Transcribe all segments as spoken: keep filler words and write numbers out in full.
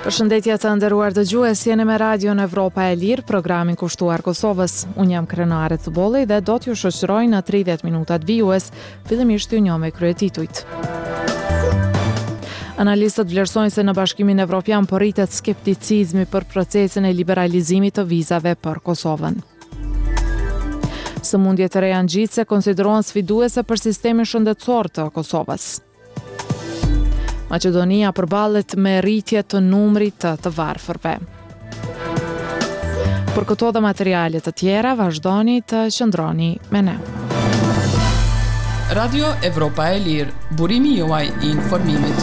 Përshëndetje të nderuar dëgjues, jeni me Radion Evropa e Lirë, programin kushtuar Kosovës. Unë jam Krenare Thubolli dhe do t'ju shoqëroj në tridhjetë minutat vijues, fillimisht ju njoh me kryetitujt. Analistët vlerësojnë se në Bashkimin Evropian po rritet skepticizmi për procesin e liberalizimit të vizave për Kosovën. Sëmundjet e reja ngjitse konsiderohen sfiduese për sistemin shëndetësor të Kosovës. Maqedonia përballet me rritje të numrit të të varfërve. Për këto dhe materiale të tjera, vazhdoni të qëndroni me ne. Radio Evropa e Lirë, burimi juaj i informimit.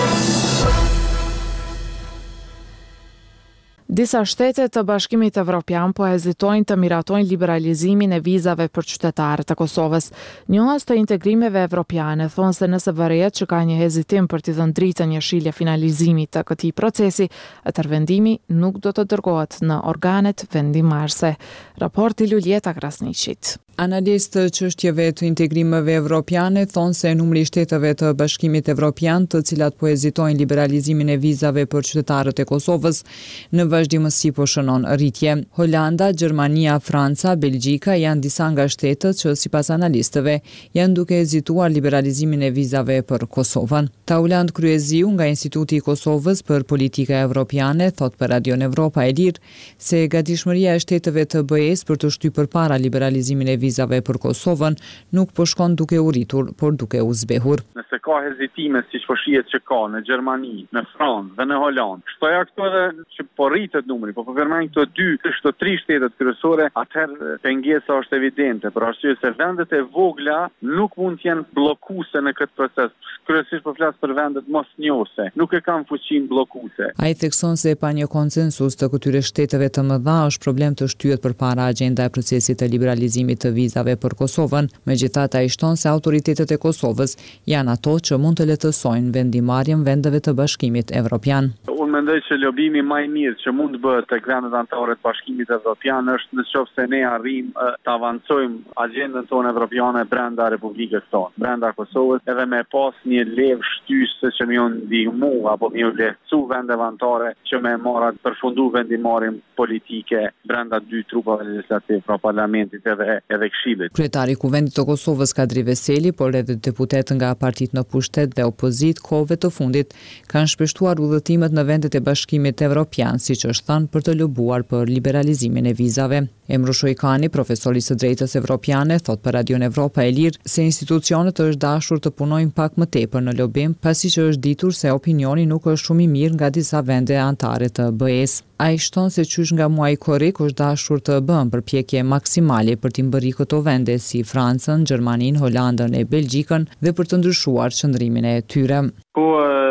Disa shtete të Bashkimit Evropian po hezitojnë të miratojnë liberalizimin e vizave për qytetarët e Kosovës. Njohës të integrimeve evropiane thonë se nëse vërehet që ka një hezitim për t'i dhënë dritën njëshilje finalizimit të këtij procesi, atëherë vendimi nuk do të dërgohet në organet vendimarrëse. Raporti Luljeta Krasniqit. Analistë çështjeve të integrimeve evropiane thonë se numri i shteteve të Bashkimit Evropian të cilat po hezitojnë liberalizimin e vizave për qytetarët e Kosovës në vazhdimësi po shënon rritje. Holanda, Gjermania, Franca, Belgjika janë disa nga shtetet që sipas analistëve janë duke hezituar liberalizimin e vizave për Kosovën. Tauland Kryeziu nga Instituti i Kosovës për Politika Evropiane thot për Radion Evropa e Lirë se gatishmëria e shteteve të B E-s për të shtyr përpara liberalizimin e vizave për Kosovën nuk po shkon duke u rritur, por duke u zbehur. Nëse ka hezitime siç po shihet që ka në Gjermani, në Francë dhe në Holandë, shtoja këto edhe që po rritet numri, po po përmend këto dy, këto tri shtetet kryesore, atëherë pengesa është evidente, për arsye se vendet e vogla nuk mund të jenë bllokuese në këtë proces. Kryesisht po flas për vendet mosnjohëse, nuk e kanë fuqinë bllokuese. Ai thekson se pa një konsensus të këtyre shteteve të mëdha është problem të shtyhet përpara agjenda e procesit të liberalizimit të vizave për Kosovën. Megjithatë, ai shton se autoritetet e Kosovës janë ato që mund të lehtësojnë vendimarrjen vendeve të Bashkimit Evropian. Unë mendoj që lobimi më i mirë që mund të bëhet tek vendet anëtare të Bashkimit Evropian është nëse ne arrim të avancojmë agjendën tonë evropiane brenda Republikës tonë, brenda Kosovës, edhe me pas një levë shtyse që më janë ndihmu apo më lehtësu vendeve anëtare që më marrë të përfundu vendimarrjen politike brenda dy trupave legjislativ, pra parlamentit edhe edhe Këshillit. Kryetari i Kuvendit të Kosovës Kadri Veseli, por edhe deputet nga partitë në pushtet dhe opozit kohëve të fundit kanë shpeshtuar udhëtimet në vendet e Bashkimit Evropian, siç është thënë, për të lobuar për liberalizimin e vizave. Emru Shojkani, profesor i së drejtës evropiane, thot për Radion Evropa e Lirë se institucionet është dashur të punojnë pak më tepër në lobim, pasi që është ditur se opinioni nuk është shumë i mirë nga disa vende anëtare të B E-s. Ai shton se qysh nga muaji korrik është dashur të bën përpjekje maksimale për t'i mbërri këto vende si Francën, Gjermaninë, Holandën e Belgjikën dhe për të ndryshuar qëndrimin e tyre. Po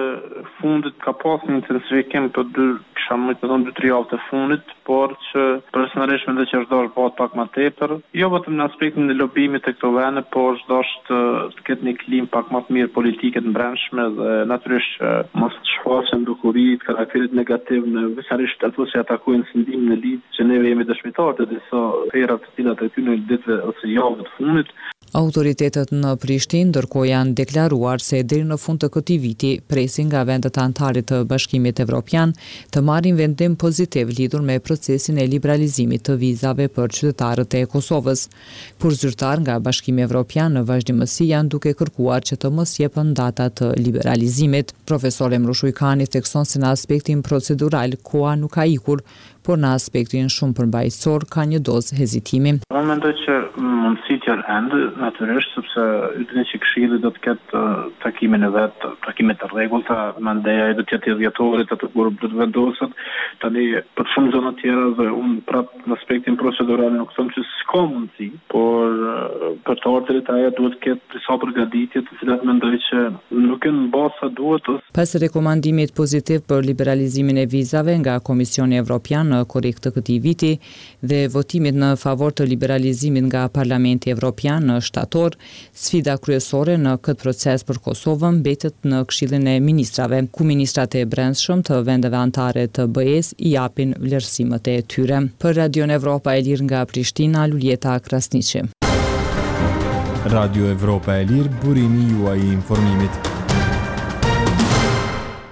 fundit ka pas një intensifikim për dy kisha më të thonë dy tre javë të fundit, por që personalisht mendoj që është dorë bëhet pak më tepër, jo vetëm në aspektin e lobimit të këto vende, por është dashur të, të ketë një klim pak më të mirë politike të brendshme dhe natyrisht që mos të shfaqen dukuritë, karakterit negativ në veçanërisht ato që atakojnë sindimin e ligjit që ne jemi dëshmitarë të disa thera të cilat e këtyre ditëve ose javëve të fundit. Autoritetet në Prishtinë ndërkohë janë deklaruar se deri në fund të këtij viti presin nga vendet anëtare të Bashkimit Evropian të marrin vendim pozitiv lidhur me procesin e liberalizimit të vizave për qytetarët e Kosovës. Por zyrtar nga Bashkimi Evropian në vazhdimësi janë duke kërkuar që të mos jepen data të liberalizimit. Profesor Emru Shujkani thekson se në aspektin procedural koha nuk ka ikur, por në aspektin shumë përmbajtësor ka një dozë hezitimi. Unë mendoj që mundësit janë ende, natyrisht, sepse ydhënë që Këshilli do të ketë takimin e vet, takimet të rregullta, mandaja do të jetë dhjetorit, atë kur do të vendoset. Tani për shumë zona të tjera dhe unë prapë në aspektin procedural nuk them që s'ka mundësi, por për të ardhurit ajo duhet të ketë disa përgatitje të cilat mendoj që nuk janë mbas sa duhet. Pas rekomandimit pozitiv për liberalizimin e vizave nga Komisioni Evropian në korrik të këtij viti dhe votimit në favor të liberalizimit nga Parlamenti Evropian në shtator, sfida kryesore në këtë proces për Kosovën mbetet në Këshillin e Ministrave, ku ministrat e brendshëm të vendeve anëtare të B E-s i japin vlerësimet e tyre. Për Radion Evropa e Lirë nga Prishtina, Luljeta Krasniqi. Radio Evropa e Lirë, burimi juaj i informimit.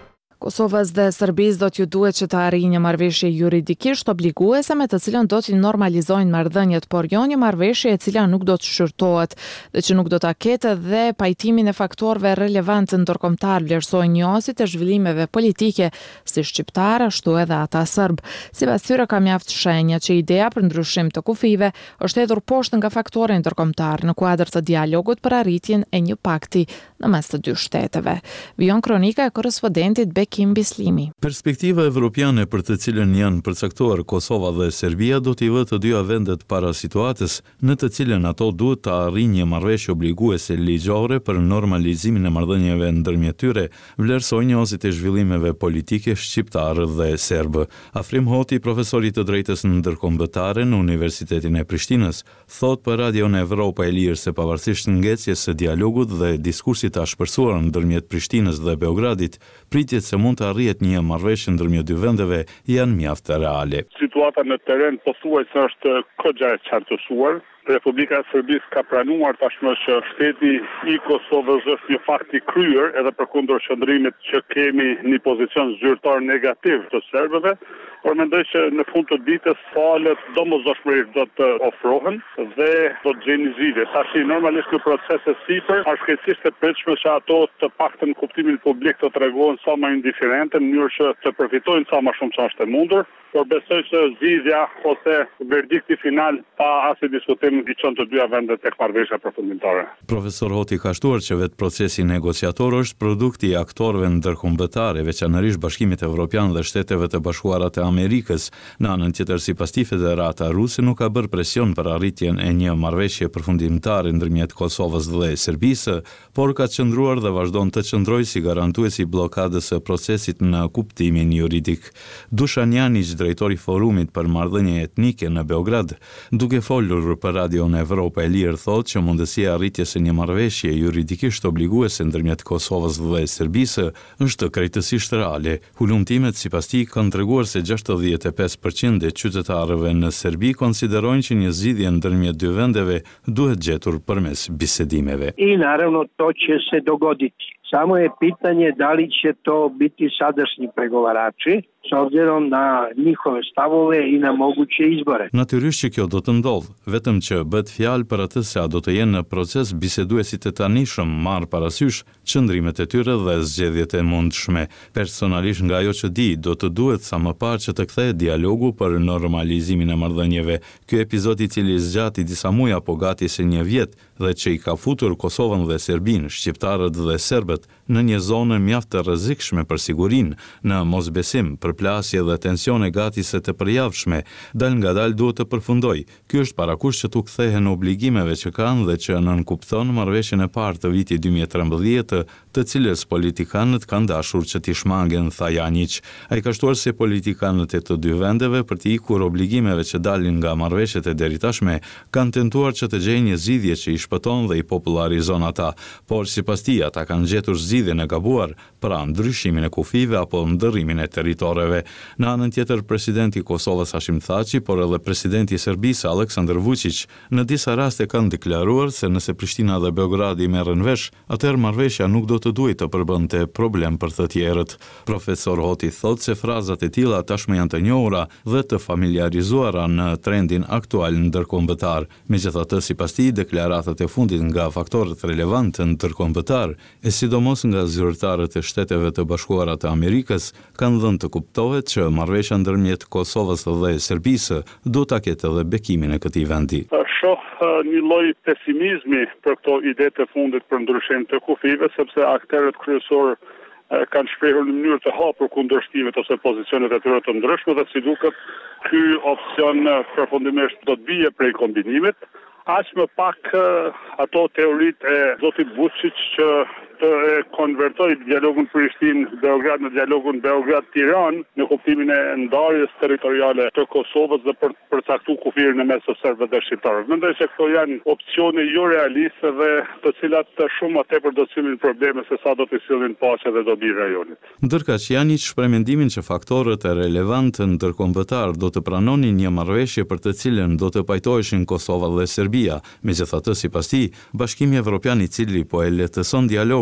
Kosovës dhe Serbisë do t'ju duhet që të arrijë një marrëveshje juridikisht obliguese me të cilën do t'i normalizojnë marrëdhëniet, por jo një marrëveshje e cila nuk do të shqyrtohet dhe që nuk do ta ketë dhe pajtimin e faktorëve relevantë ndërkombëtar, vlerësoi njohësit e zhvillimeve politike si shqiptar ashtu edhe ata serb. Sipas tyre ka mjaft shenja që ideja për ndryshim të kufive është hedhur poshtë nga faktorë ndërkombëtar në kuadër të dialogut për arritjen e një pakti në mes të dy shteteve. Vijon kronika e korrespondentit Bekim Bislimi. Perspektiva evropiane për të cilën janë përcaktuar Kosova dhe Serbia do t'i vë të dyja vendet para situatës në të cilën ato duhet të arrijnë një marrëveshje obliguese ligjore për normalizimin e marrëdhënieve ndërmjet tyre, vlerësoi njohësit e zhvillimeve politike shqiptar dhe serb. Afrim Hoti, profesor i të drejtës ndërkombëtare në Universitetin e Prishtinës, thot për Radion Evropa e Lirë se pavarësisht ngecjes së dialogut dhe diskursit të ashpërsuar ndërmjet Prishtinës dhe Beogradit, pritjet se mund të arrihet një marrëveshje ndërmjet dy vendeve janë mjaft reale. Situata në terren pothuajse është kogja e qartësuar. Republika e Serbisë ka pranuar tashmë që shteti i Kosovës është një fakt i kryer edhe përkundër qëndrimit që kemi një pozicion zyrtar negativ të serbëve, por mendoj që në fund të ditës falet domosdoshmërisht do të ofrohen dhe do të gjejnë zgjidhje. Tash normalisht në proces e sipër është krejtësisht e pritshme që ato të paktën kuptimin publik të tregohen sa më indiferente në mënyrë që të përfitojnë sa më shumë sa është e mundur, por besoj që zgjidhja ose verdikti final pa asnjë diskutim i çon të dyja vendet tek marrëveshja përfundimtare. Profesor Hoti ka shtuar që vetë procesi negociator është produkti i aktorëve ndërkombëtarë, veçanërisht Bashkimit Evropian dhe Shteteve të Bashkuara të Amerikës. Në anën tjetër, sipas tij, Federata Ruse nuk ka bërë presion për arritjen e një marrëveshje përfundimtare ndërmjet Kosovës dhe Serbisë, por ka qëndruar dhe vazhdon të qëndrojë si garantuesi i bllokadës së procesit në kuptimin juridik. Dušan Janić, drejtori i Forumit për marrëdhënie etnike në Beograd, duke folur për Radio në Evropa e Lirë, thotë që mundësia e arritjes së një marrëveshje juridikisht obliguese ndërmjet Kosovës dhe Serbisë është krejtësisht reale. Hulumtimet sipas tij kanë treguar se gjashtëdhjetë e pesë përqind e qytetarëve në Serbi konsiderojnë që një zgjidhje ndërmjet dy vendeve duhet gjetur përmes bisedimeve. I naravno to će se dogoditi. Samo je pitanje da li će to biti sadašnji pregovarači s obzirom na njihove stavove i na moguće izbore. Natyrisht që kjo do të ndodhë, vetëm që bëhet fjalë për atë se a do të jenë në proces biseduesit e tanishëm marr parasysh qëndrimet e tyre dhe zgjedhjet e mundshme. Personalisht nga ajo që di, do të duhet sa më parë që të kthehet dialogu për normalizimin e marrëdhënieve. Ky episod i cili zgjati disa muaj apo gati se një vjet dhe që i ka futur Kosovën dhe Serbinë, shqiptarët dhe serbët në një zonë mjaft të rrezikshme për sigurinë, në mosbesim, përplasje dhe tensione gati se të përjavshme, dal ngadal duhet të përfundoj. Ky është parakush që tu kthehen obligimeve që kanë dhe që nënkupton marrëveshjen e parë të vitit dy mijë e trembëdhjetë, të cilës politikanët kanë dashur që t'i shmangen, tha Janić. Ai ka shtuar se politikanët e të dy vendeve për të ikur obligimeve që dalin nga marrëveshjet e deritashme kanë tentuar që të gjejnë një zgjidhje që i shpëton dhe i popularizon ata, por sipas tij ata kanë gjetur zgjidhjen e gabuar pra ndryshimin e kufive apo ndërrimin e territoreve. Në anën tjetër, presidenti i Kosovës Hashim Thaçi, por edhe presidenti i Serbisë Aleksandar Vučić në disa raste kanë deklaruar se nëse Prishtina dhe Beogradi merren vesh, atëherë marrëveshja nuk do të duhet të përbënte problem për të tjerët. Profesor Hoti thotë se frazat e tilla tashmë janë të njohura dhe të familiarizuara në trendin aktual ndërkombëtar. Megjithatë, sipas tij, deklaratat e fundit nga faktorët relevantë ndërkombëtar, e sidomos nga zyrtarët e Shteteve të Bashkuara të Amerikës, kanë dhënë të kuptohet që marrëveshja ndërmjet Kosovës dhe Serbisë do ta ketë edhe bekimin e këtij vendi. Shoh një lloj pesimizmi për këto ide të fundit për ndryshim të kufive, sepse aktorët kryesorë kanë shprehur në mënyrë të hapur kundërshtimet ose pozicionet e tyre të ndryshme dhe si duket ky opsion përfundimisht do të bie prej kombinimit. Aq më pak ato teoritë e zotit Vučić që të konvertoj dialogun Prishtinë-Beograd në dialogun Beograd-Tiranë në kuptimin e ndarjes territoriale të Kosovës dhe për përcaktuar kufirin në mes të serbëve dhe shqiptarëve. Mendoj se këto janë opsione jo realiste dhe të cilat të shumë më tepër do të sillin probleme se sa do të sillin paqe dhe dobi rajonit. Ndërkaq Janić shpreh mendimin që faktorët e relevantë ndërkombëtar do të pranonin një marrëveshje për të cilën do të pajtoheshin Kosova dhe Serbia. Megjithatë, sipas tij, Bashkimi Evropian, i cili po e lehtëson dialogun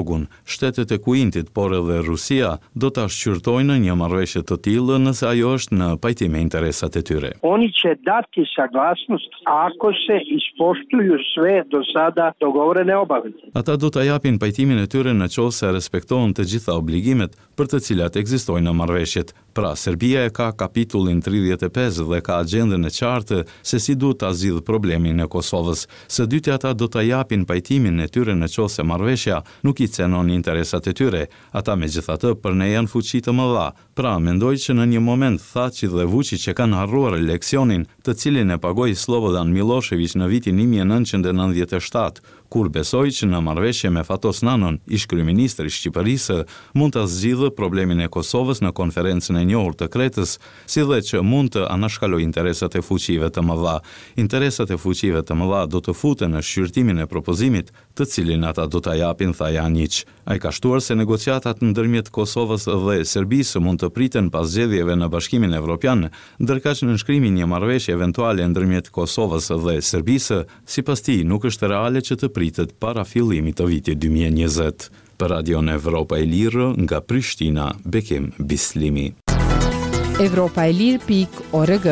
dialogun, shtetet e Kuintit, por edhe Rusia, do ta shqyrtojnë një marrëveshje të tillë nëse ajo është në pajtim me interesat e tyre. Oni će dati saglasnost ako se ispoštuju sve do sada dogovorene obaveze. Ata do ta japin pajtimin e tyre në qoftë se respektohen të gjitha obligimet për të cilat ekzistojnë në marrëveshjet. Pra, Serbia e ka kapitullin tridhjetë e pesë dhe ka agjendën e qartë se si duhet ta zgjidhë problemin e Kosovës. Së dyti, ata do ta japin pajtimin e tyre në qoftë se marrëveshja nuk i cenon interesat e tyre. Ata megjithatë për ne janë fuqi të mëdha. Pra, mendoj që në një moment Thaçi dhe Vučić që kanë harruar leksionin, të cilin e pagoi Slobodan Milošević në vitin një mijë e nëntëqind e nëntëdhjetë e shtatë, kur besoi që në marrëveshje me Fatos Nanon, ish kryeministër i Shqipërisë, mund ta zgjidhë problemin e Kosovës në konferencën e njohur të Kretës, si dhe që mund të anashkaloj interesat e fuqive të mëdha. Interesat e fuqive të mëdha do të futen në shqyrtimin e propozimit, të cilin ata do ta japin, tha Janić. Ai ka shtuar se negociatat ndërmjet Kosovës dhe Serbisë mund të priten pas zgjedhjeve në Bashkimin Evropian, ndërkaq nënshkrimi një marrëveshje eventuale ndërmjet Kosovës dhe Serbisë, sipas tij, nuk është reale që të pritet para fillimit të vitit dy mijë e njëzet. Për Radion Evropa e Lirë, nga Prishtina, Bekim Bislimi. Evropa e Lirë pikë org.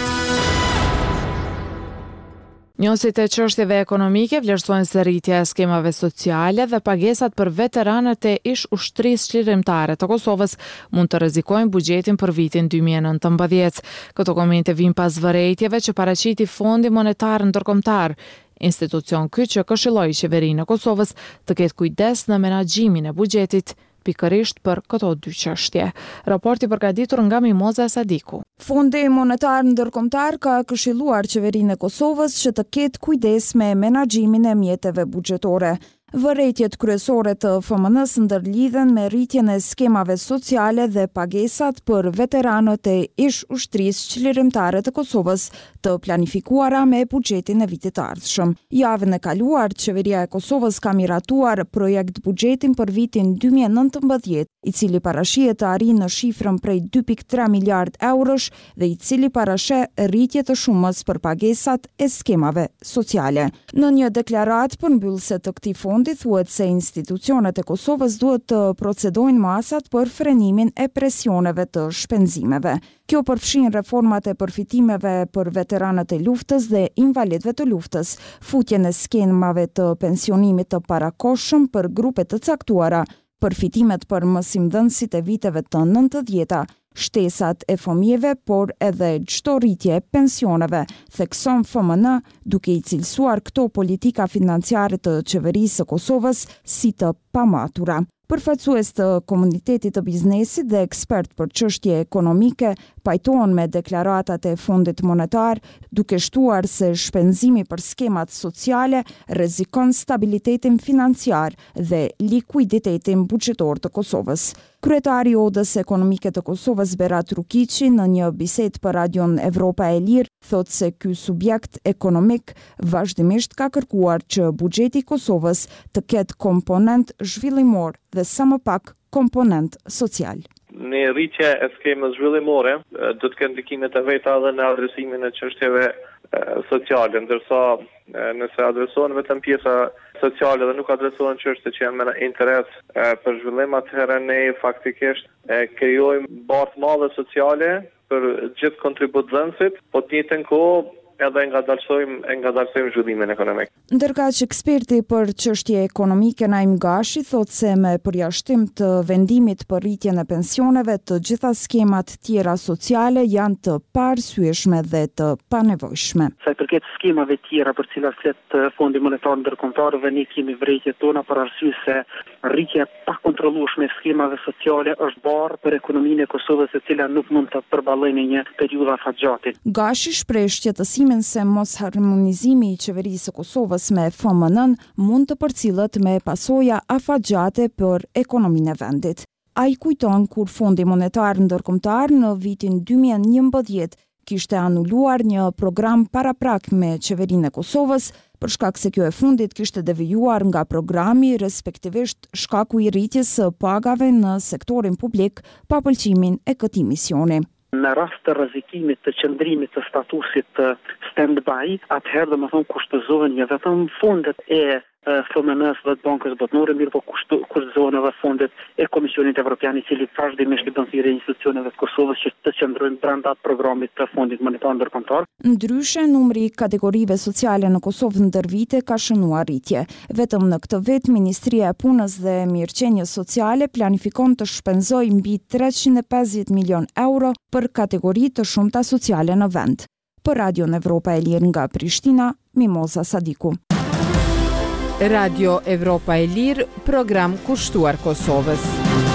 Njësit e çështjeve ekonomike vlerësojnë se rritja e skemave sociale dhe pagesat për veteranët e ish ushtrisë çlirimtare të Kosovës mund të rrezikojnë buxhetin për vitin dy mijë e nëntëmbëdhjetë. Këto komente vijnë pas vërejtjeve që paraqiti Fondi Monetar Ndërkombëtar, institucion ky që këshilloi qeverinë e Kosovës të ketë kujdes në menaxhimin e buxhetit pikërisht për këto dy çështje. Raporti përgatitur nga Mimoza Sadiku. Fondi Monetar Ndërkombëtar ka këshilluar qeverinë e Kosovës që të ketë kujdes me menaxhimin e mjeteve buxhetore. Vërejtjet kryesore të F M N-s ndërlidhen me rritjen e skemave sociale dhe pagesat për veteranët e ish ushtrisë çlirimtare të Kosovës, të planifikuara me buxhetin e vitit të ardhshëm. Javën e kaluar, qeveria e Kosovës ka miratuar projekt buxhetin për vitin dy mijë e nëntëmbëdhjetë, i cili parashihet të arrijë në shifrën prej dy pikë tre miliard eurosh dhe i cili parasheh rritje të shumës për pagesat e skemave sociale. Në një deklaratë përmbyllëse të këtij fondi thuhet se institucionet e Kosovës duhet të procedojnë masat për frenimin e presioneve të shpenzimeve. Kjo përfshin reformat e përfitimeve për veteranët e luftës dhe invalidëve të luftës, futjen e skemave të pensionimit të parakohshëm për grupe të caktuara, përfitimet për mësimdhënësit e viteve të nëntëdhjeta, shtesat e fëmijëve, por edhe çdo rritje e pensioneve, thekson F M N, duke i cilësuar këto politika financiare të qeverisë së Kosovës si të pamatura. Përfaqësues të komunitetit të biznesit dhe ekspert për çështje ekonomike pajtohen me deklaratat e Fondit Monetar, duke shtuar se shpenzimi për skemat sociale rrezikon stabilitetin financiar dhe likuiditetin buxhetor të Kosovës. Kryetari i Odës Ekonomike të Kosovës, Berat Rukiqi, në një bisedë për Radion Evropa e Lirë, thotë se ky subjekt ekonomik vazhdimisht ka kërkuar që buxheti i Kosovës të ketë komponent zhvillimor dhe sa më pak komponent social. Në rritje e skemës zhvillimore do të kenë ndikimet e veta edhe në adresimin e çështjeve sociale, ndërsa nëse adresohen vetëm pjesa sociale dhe nuk adresohen çështje që janë me interes për zhvillim, atëherë ne faktikisht krijojmë barë të madhe sociale për gjithë kontributësit, po të njëjtën kohë edhe ngadalsojmë e ngadalsojmë zhvillimin ekonomik. Ndërkaq eksperti për çështje ekonomike Naim Gashi thotë se me përjashtim të vendimit për rritjen e pensioneve, të gjitha skemat tjera sociale janë të paarsyeshme dhe të panevojshme. Sa i përket skemave tjera për cilat flet Fondi Monetar Ndërkombëtar, dhe ne kemi vërejtjet tona për arsye se rritja pa kontrollueshme e skemave sociale është barë për ekonominë e Kosovës, e cila nuk mund të përballojë në një periudhë afatgjate. Gashi shpreh shqetësimin se mos harmonizimi i qeverisë së Kosovës me F M N mund të përcillet me pasoja afatgjate për ekonominë e vendit. Ai kujton kur Fondi Monetar Ndërkombëtar në vitin dy mijë e njëmbëdhjetë kishte anuluar një program paraprak me qeverinë e Kosovës, për shkak se kjo e fundit kishte devijuar nga programi, respektivisht shkaku i rritjes së pagave në sektorin publik pa pëlqimin e këtij misioni. Në rast të rrezikimit të qëndrimit të statusit të stand-by, atëherë domethënë kushtëzohen jo vetëm fondet e F M N-s dhe të bankës botërore, mirë po kushtëzonave fondet e Komisionit Evropian, i cili vazhdimisht i bën thirrje institucioneve të Kosovës që të qëndrojnë brenda programit të Fondit Monetar Ndërkombëtar. Ndryshe, numri i kategorive sociale në Kosovë ndër vite ka shënuar rritje. Vetëm në këtë vit, Ministria e Punës dhe Mirëqenies Sociale planifikon të shpenzojë mbi treqind e pesëdhjetë milion euro për kategori të shumta sociale në vend. Për Radion Evropa e Lirë nga Prishtina, Mimoza Sadiku. Radio Evropa e Lirë, program kushtuar Kosovës.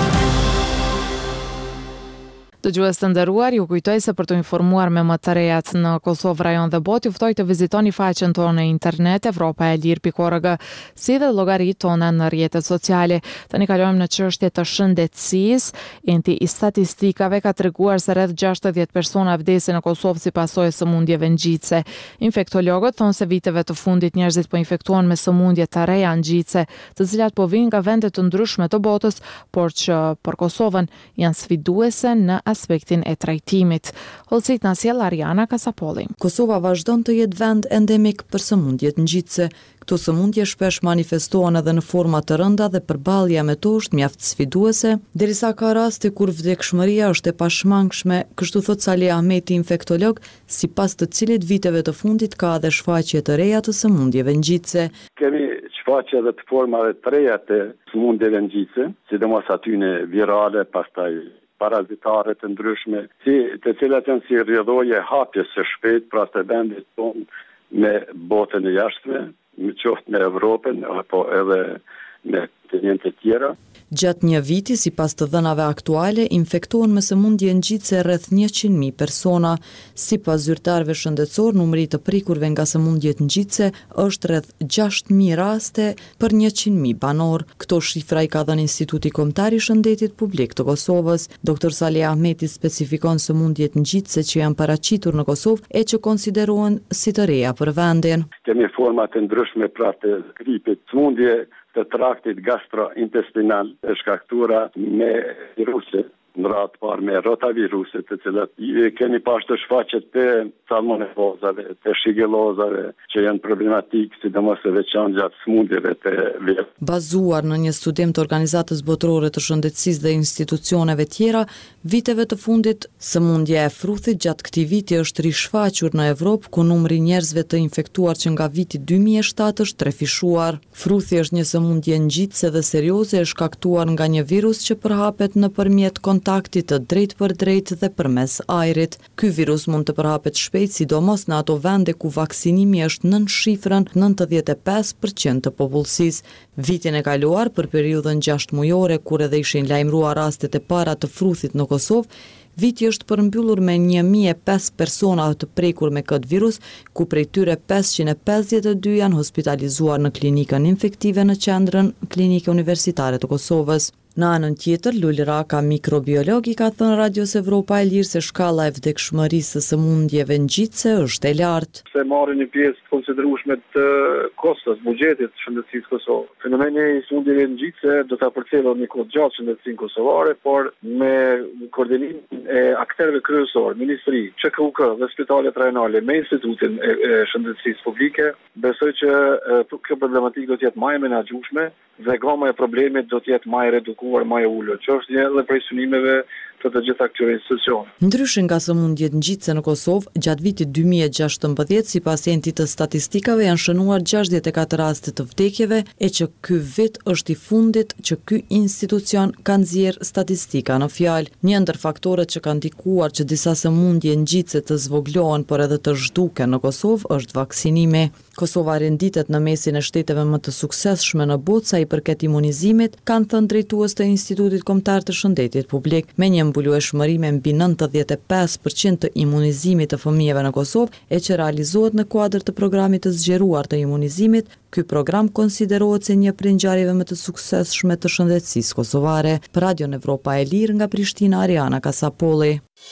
Dëgjues të nderuar, ju kujtoj se për të informuar me më të rejat në Kosovë, rajon dhe botë, ju ftoj të vizitoni faqen tonë në internet evropa e lirë pikë org, si dhe llogaritë tona në rrjetet sociale. Tani kalojmë në çështje të shëndetësisë. Enti i statistikave ka treguar se rreth gjashtëdhjetë persona vdesin në Kosovë si pasojë sëmundjeve ngjitse. Infektologët thonë se viteve të fundit njerëzit po infektuan me sëmundje të reja ngjitse, të cilat po vijnë nga vende të ndryshme të botës, por që për Kosovën janë sfiduese në aspektin e trajtimit. Hollësit na sjell Ariana Kasapolli. Kosova vazhdon të jetë vend endemik për sëmundjet ngjitse. Këto sëmundje shpesh manifestohen edhe në forma të rënda dhe përballja me to është mjaft sfiduese, derisa ka raste kur vdekshmëria është e pashmangshme, kështu thot Salih Ahmeti, infektolog, sipas të cilit viteve të fundit ka edhe shfaqje të reja të sëmundjeve ngjitse. Kemi shfaqje edhe të formave të reja të sëmundjeve ngjitse, sidomos aty në virale, pastaj parazitare të ndryshme, si, të cilat janë si rrjedhoje hapjes së shpejt pra të vendit tonë me botën e jashtme, me qoftë me Evropën, apo edhe me kontinente tjera. Gjatë një viti, sipas të dhënave aktuale, infektohen me sëmundje ngjitse rreth njëqind mijë persona. Sipas zyrtarëve shëndetësor, numri i të prikurve nga sëmundjet ngjitse është rreth gjashtë mijë raste për njëqind mijë banor. Këto shifra i ka dhënë Instituti Kombëtar i Shëndetit Publik të Kosovës. Doktor Salih Ahmeti specifikon sëmundjet ngjitse që janë paraqitur në Kosovë e që konsiderohen si të reja për vendin. Kemi forma të ndryshme pra të gripit, sëmundje të traktit gastrointestinal e shkaktuara me viruse, në ratë parë me rotaviruse, të cilat i kemi pas të shfaqet të salmonellozave, të shigellozave, që janë problematikë, sidomos e veçantë gjatë sëmundjeve të vjetë. Bazuar në një studim të Organizatës Botërore të Shëndetësisë dhe institucioneve tjera, viteve të fundit, sëmundja e fruthit gjatë këtij viti është rishfaqur në Evropë, ku numri njerëzve të infektuar që nga viti dy mijë e shtatë është trefishuar. Fruthi është një sëmundje ngjitse dhe serioze e shkaktuar nga një virus që përhapet nëpërmjet kontaktit të drejt për drejt dhe përmes ajrit. Ky virus mund të përhapet shpejt, sidomos në ato vende ku vaksinimi është nën shifrën nëntëdhjetë e pesë përqind të popullsisë. Vitin e kaluar, për periudhën gjashtë mujore, kur edhe ishin lajmëruar rastet e para të fruthit në Kosovë, viti është përmbyllur me një mijë e pesë persona të prekur me këtë virus, ku prej tyre pesëqind e pesëdhjetë e dy janë hospitalizuar në klinikën infektive në qendrën Klinike Universitare të Kosovës. Në anën tjetër, Lul Raka, mikrobiolog, i ka thënë Radios Evropa e Lirë se shkalla e vdekshmërisë së sëmundjeve ngjitse është e lartë. Se marrin një pjesë të konsiderueshme të kostos, buxhetit të shëndetësisë kosovare. Fenomeni i sëmundjeve ngjitse do ta përcjellë një kohë gjatë shëndetësinë kosovare, por me koordinimin e aktorëve kryesorë, ministri, Ç K U K dhe spitalet rajonale me Institutin e, e Shëndetësisë Publike, besoj që e, kjo problematikë do të jetë më e menaxhueshme dhe gama e problemit do të jetë më e redukuar, më e ulur, që është një edhe prej synimeve të të gjitha këtyre institucione. Ndryshe nga sëmundjet ngjitse në Kosovë, gjatë vitit dy mijë e gjashtëmbëdhjetë, sipas entit të statistikave, janë shënuar gjashtëdhjetë e katër raste të vdekjeve, e që ky vit është i fundit që ky institucion ka nxjerrë statistika në fjalë. Një ndër faktorët që kanë ndikuar që disa sëmundje ngjitse të zvoglohen por edhe të zhduken në Kosovë është vaksinimi. Kosova renditet në mesin e shteteve më të suksesshme në botë sa i përket imunizimit, kanë thënë drejtues të Institutit Kombëtar të Shëndetit Publik. Me një mbulueshmëri me mbi nëntëdhjetë e pesë përqind të imunizimit të fëmijëve në Kosovë, e që realizohet në kuadër të programit të zgjeruar të imunizimit, ky program konsiderohet si një prej ngjarjeve më të suksesshme të shëndetësisë kosovare. Për Radion Evropa e Lirë nga Prishtina, Ariana Kasapolli.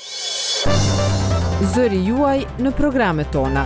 Zëri juaj në programet tona.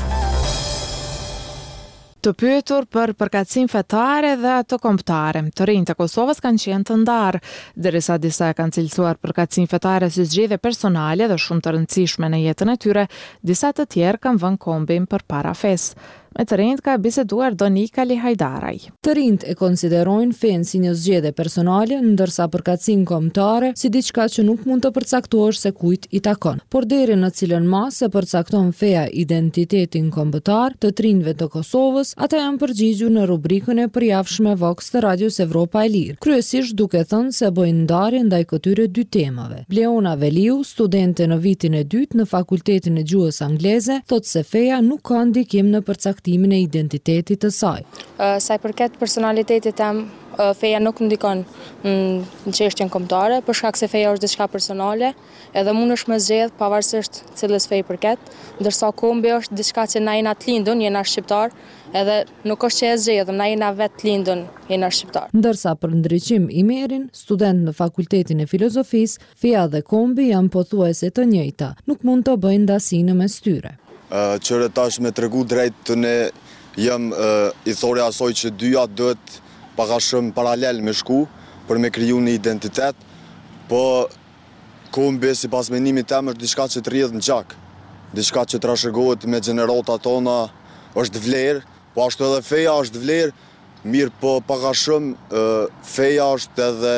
Të pyetur për përkatësinë fetare dhe ato kombëtare. Të rinjtë të Kosovës kanë qenë të ndarë, derisa disa e kanë cilësuar përkatësinë fetare si zgjedhje personale dhe shumë të rëndësishme në jetën e tyre, disa të tjerë kanë vënë kombin përpara fesë. Me të rinjt ka biseduar Donika Lihajdaraj. Të rinjt e konsiderojnë fenë si një zgjedhje personale, ndërsa përkatësinë kombëtare si diçka që nuk mund të përcaktohesh se kujt i takon. Por deri në cilën masë e përcakton feja identitetin kombëtar të të rinjve të Kosovës, ata janë përgjigjur në rubrikën e përjavshme Vox të Radios Evropa e Lirë, kryesisht duke thënë se bojnë ndarje ndaj këtyre dy temave. Bleona Veliu, studente në vitin e dytë në Fakultetin e Gjuhës Angleze, thotë se feja nuk ka ndikim në përcaktimin e identitetit të saj. Uh, sa i përket personalitetit tem, uh, feja nuk ndikon në çështjen kombëtare, për shkak se feja është diçka personale, edhe mund është me zgjedh pavarësisht cilës fej përket, ndërsa kombi është diçka që na jena të lindun, jena shqiptar, edhe nuk është që e zgjedhëm, na jena vetë lindun, jena shqiptar. Ndërsa për ndryqim i Merin, student në Fakultetin e Filozofisë, feja dhe kombi janë pothuajse të njëjta, nuk mund të bëjnë ndasinë mes tyre. Uh, qëre tash me të regu drejt të ne jem uh, i thore asoj që dyja duhet paka shumë paralel me shku për me kriju një identitet, po kombi si pas menimit tem është diçka që të rrjedh në gjak, diçka që të trashëgohet me gjenerata tona është vlerë, po ashtu edhe feja është vlerë, mirë po paka shumë uh, feja është edhe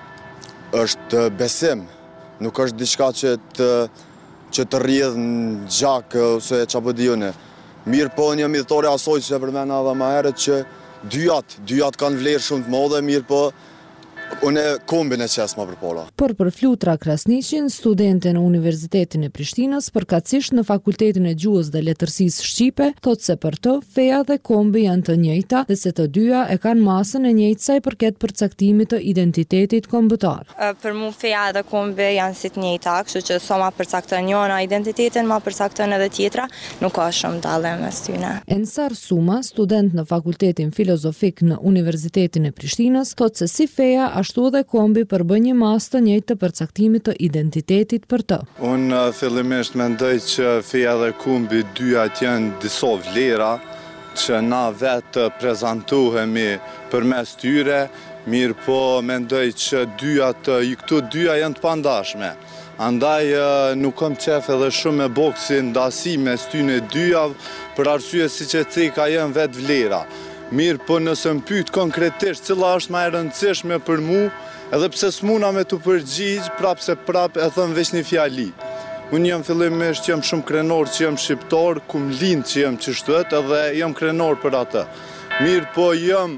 është besim, nuk është diçka që të që të rrjedh në gjak ose që po dijone. Mirë po një midhore asoj që e përmena edhe ma herët që dyjat, dyjat kanë vlerë shumë të madhe, mirë po unë kombin e qes ma përpola. Por për Flutra Krasniqin, studente në Universitetin e Prishtinës, përkatësisht në Fakultetin e Gjuhës dhe Letërsisë Shqipe, thotë se për të, feja dhe kombi janë të njëjta dhe se të dyja e kanë masën e njëjtë sa i përket përcaktimit të identitetit kombëtar. Për mu feja dhe kombi janë si të njëjta, kështu që sa ma përcakton njëna identitetin, ma përcakton edhe tjetra, nuk ka shumë dallim mes tyre. Ensar Suma, student në Fakultetin Filozofik në Universitetin e Prishtinës, thotë se si feja ashtu dhe kombi përbën një mas të njëjtë të përcaktimit të identitetit për të. Unë fillimisht mendoj që feja dhe kombi dyjat janë disa vlera që na vetë prezantohemi përmes tyre, mirë po mendoj që dyjat, këto dyja janë të pandashme. Andaj nuk kam qef edhe shumë e boksi ndasi mes tyne dyjav për arsye si që ceka janë vetë vlera. Mirë, po nëse më pyet konkretisht cila është ma e rëndësishme për mu, edhe pse s'muna me të përgjigj, prap se prap e thëm veç një fjali. Unë jam fillimisht që jam shumë krenor që jam shqiptar, kum lind që jam qështët, edhe jam krenor për atë. Mirë, po jam,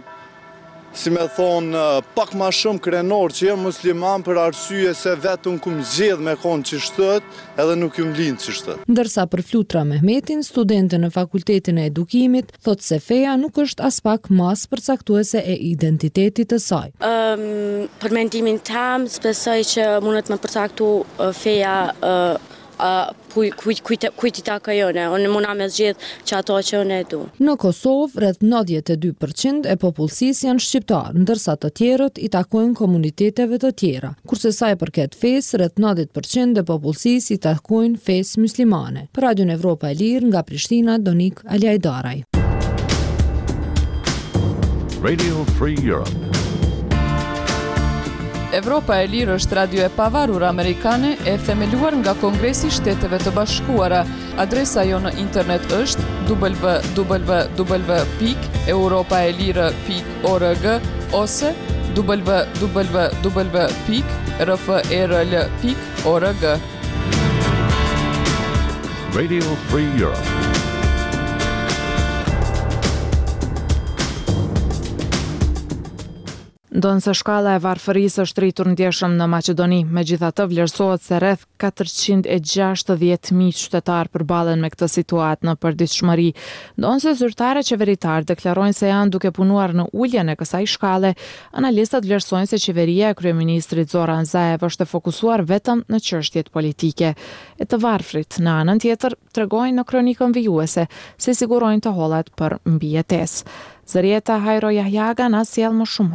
si me thonë, pak ma shumë krenor që jam musliman për arsye se vetëm kum zgjedh me konë qështët, edhe nuk jam lind qështët. Ndërsa për Flutra Mehmetin, studente në Fakultetin e Edukimit, thotë se feja nuk është as pak mas përcaktuese e identitetit të saj. Um, për mendimin tam, besoj që mundet me përcaktu uh, feja uh, uh, kujt i takojone, unë muna me zgjedh që ato që unë e du. Në Kosovë, rreth nëntëdhjetë e dy përqind e popullsisë janë shqiptarë, ndërsa të tjerët i takojnë komuniteteve të tjera. Kurse sa i përket fesë, rreth nëntëdhjetë përqind e popullsisë i takojnë fesë muslimane. Për Radion Evropa e Lirë, nga Prishtina, Donik Aliajdaraj. Radio Free Europe. Evropa e Lirë është radio e pavarur amerikane e themeluar nga Kongresi i Shteteve të Bashkuara. Adresa jo në internet është w w w pikë europaelire pikë org ose w w w pikë r f e r l pikë org. Radio Free Europe. Ndonë se shkalla e varfërisë është rritur ndjeshëm në Maqedoni, megjithatë vlerësohet se rreth katërqind e gjashtëdhjetë mijë qytetar përballen me këtë situatë në përditshmëri. Ndonë se zyrtarët qeveritar deklarojnë se janë duke punuar në uljen e kësaj shkalle, analistët vlerësojnë se qeveria e kryeministrit Zoran Zaev është e fokusuar vetëm në çështjet politike. E të varfrit në anën tjetër tregojnë në kronikën vijuese se sigurojnë të hollat për mbijetesë. Zërieta Hajro Jahjaga na sjell më shumë hollësi.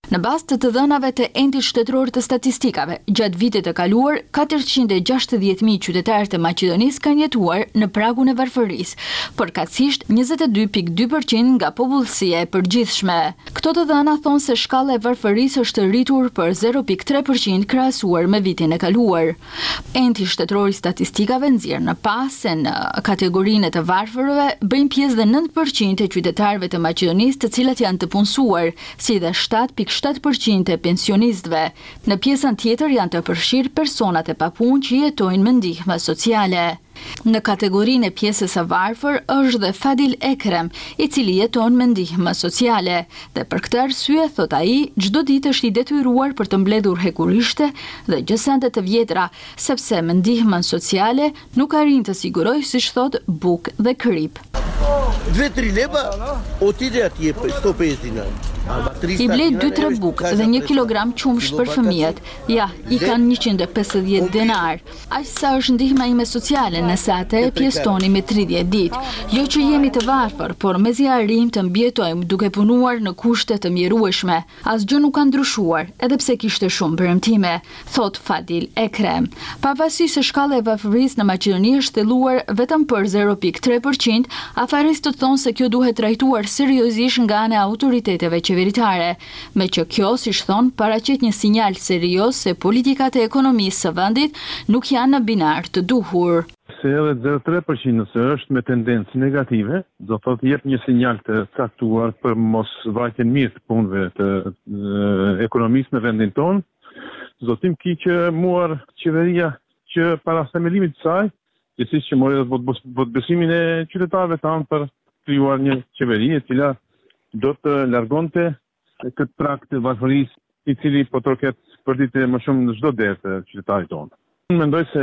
Në bazë të të dhënave të Endit Shtetëror të Statistikave, gjatë vitit të kaluar, katërqind e gjashtëdhjetë mijë qytetarë të Maqedonisë kanë jetuar në pragun e varfërisë, përkatësisht njëzet e dy pikë dy përqind nga popullsia e përgjithshme. Këto të dhëna thonë se shkalla e varfërisë është rritur për zero pikë tre përqind krahasuar me vitin e kaluar. Enti Shtetëror i Statistikave nxjerr në pas se në kategorinë e të varfërëve bëjnë pjesë dhe nëntë përqind e qytetarëve të Maqedonisë të cilat janë të punësuar, si dhe shtatë pikë shtatë përqind e pensionistëve. Në pjesën tjetër janë të përfshirë personat e papunë që jetojnë me ndihmë sociale. Në kategorinë e pjesës së varfër është dhe Fadil Ekrem, i cili jeton me ndihmë sociale, dhe për këtë arsye, thot ai, çdo ditë është i detyruar për të mbledhur hekurishte dhe gjësende të vjetra, sepse me ndihmën sociale nuk arrin të sigurojë, siç thot, bukë dhe kryp. due tre leba, o ti dhe atje për sto pesëdhjetë dinar. I blej dy tre bukë dhe një kilogram qumsh për fëmijët. Ja, i kanë njëqind e pesëdhjetë dinar. Aq sa është ndihma ime sociale nëse atë e pjestoni me tridhjetë ditë. Jo që jemi të varfër, por mezi arrim të mbjetojmë duke punuar në kushte të mjerueshme. Asgjë nuk ka ndryshuar, edhe pse kishte shumë premtime, thot Fadil Ekrem. Pavarësisht se shkalla e varfërisë në Maqedoni është thelluar vetëm për zero pikë tre përqind, afaristët thonë se kjo duhet trajtuar seriozisht nga ana e autoriteteve qeveritare, me që kjo, siç thon, paraqit një sinjal serioz se politikat e ekonomisë së vendit nuk janë në binar të duhur. Se edhe zero tre përqind nëse është me tendencë negative, do thotë jep një sinjal të caktuar për mos vajtjen mirë të punëve të e, ekonomisë në vendin tonë. Zotim ki që muar qeveria që para themelimit të saj, gjithsesi që mori edhe besimin e qytetarëve tanë për krijuar një qeveri e cila do të largonte këtë prag të varfërisë, i cili po troket përditje më shumë në çdo derë të qytetarit tonë. Unë mendoj se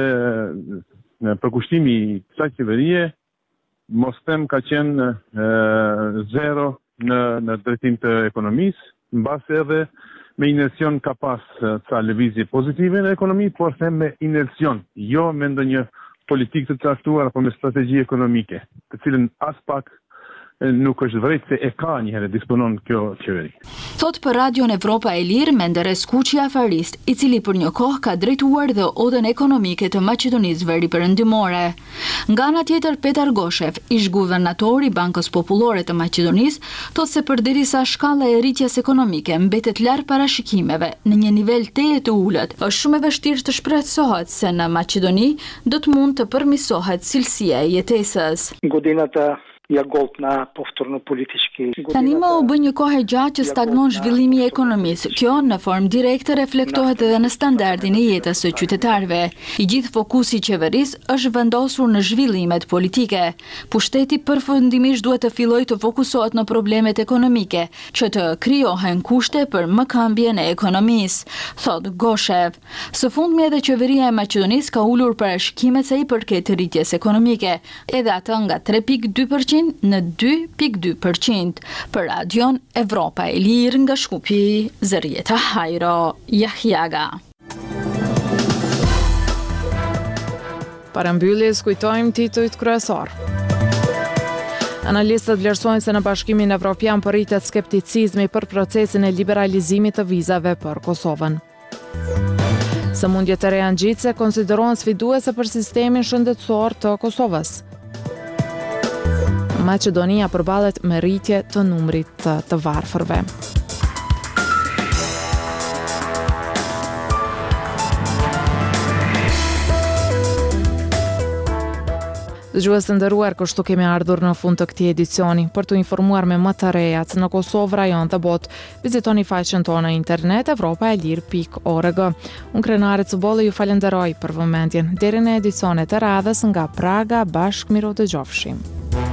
në përkushtimi i kësaj qeverie, mos them ka qenë e, zero në, në drejtim të ekonomisë, mbase edhe me inersion ka pas ca lëvizje pozitive në ekonomi, por them me inersion, jo me ndonjë politikë të caktuar apo me strategji ekonomike, të cilën as pak nuk është vërejt se e ka njëherë disponon kjo qeveri. Thot për Radion Evropa e Lirë Menderes Kuqi Afarist, i cili për një kohë ka drejtuar dhe odën ekonomike të Maqedonisë Veriperëndimore. Nga ana tjetër, Petar Goshev, ish guvernator i Bankës Popullore të Maqedonisë, thot se përderisa shkalla e rritjes ekonomike mbetet larg parashikimeve në një nivel teje të ulët, është shumë e vështirë të shpresohet se në Maqedoni do të mund të përmirësohet cilësia e jetesës. Годината ja goltna повторно politički. Tani më u bë një kohë gjatë që stagnon zhvillimi i ekonomisë. Kjo në formë direkte reflektohet edhe në standardin e jetës së qytetarëve. I gjithë fokusi i qeverisë është vendosur në zhvillimet politike. Pushteti përfundimisht duhet të fillojë të fokusohet në problemet ekonomike, që të krijohen kushte për mëkambjen e ekonomisë, thot Goshev. Së fundmi edhe qeveria e Maqedonisë ka ulur parashikimet sa i përket rritjes ekonomike, edhe atë nga tre pikë dy përqind në dy pikë dy përqind. Për Radion Evropa e Lirë nga Shkupi, Zërieta Hajro Jahjaga. Para mbylljes kujtojmë titujt kryesor. Analistët vlerësojnë se në Bashkimin Evropian po rritet skepticizmi për procesin e liberalizimit të vizave për Kosovën. Sëmundjet e reja ngjitse konsiderohen sfiduese për sistemin shëndetësor të Kosovës. Maqedonia përballet me rritje të numrit të, të varfërve. Dëgjues të nderuar, kështu kemi ardhur në fund të këtij edicioni. Për të informuar me më të rejat në Kosovë, rajon të botë, vizitoni faqen tonë në internet evropa e lirë pikë org. Unë Krenare Cubolli ju falenderoj për vëmendjen. Deri në edicionet e radhës nga Praga, bashkë miru dëgjofshim.